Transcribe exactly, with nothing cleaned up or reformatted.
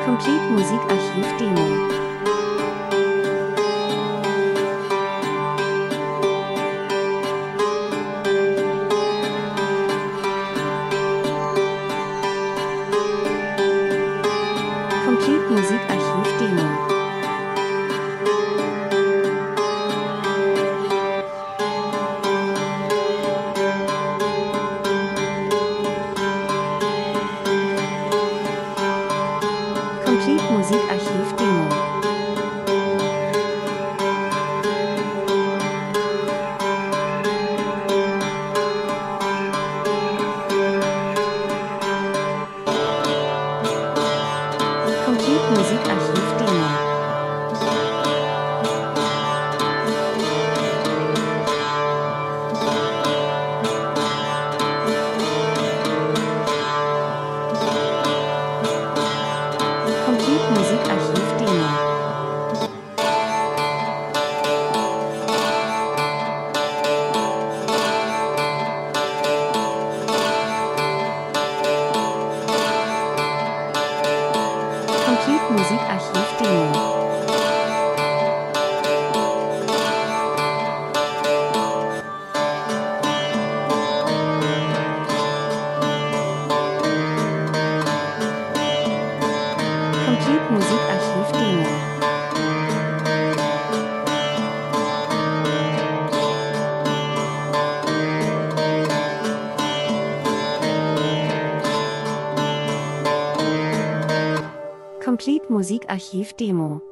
Complete Musikarchiv Demo. Complete Musikarchiv Demo. Complete Musikarchiv Demo. Complete Musikarchiv Demo. Complete Musikarchiv Demo. Complete Musikarchiv Demo. Complete Musikarchiv Demo. Complete Musikarchiv Demo.